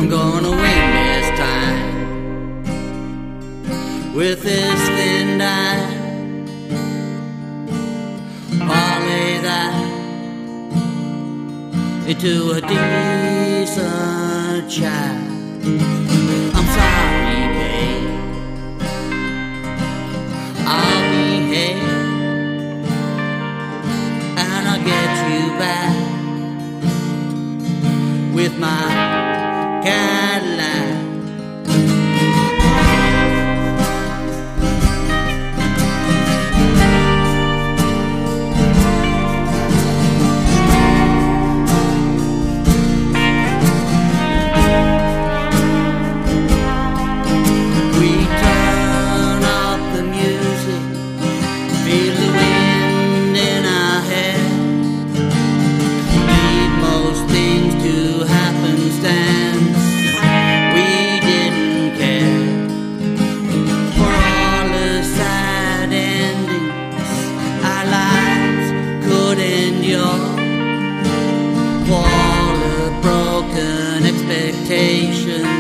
I'm gonna win this time with this thin eye. Parlay that into a decent child. I'm sorry, babe, I'll behave and I'll get you back with my Cadillac. For all the broken expectations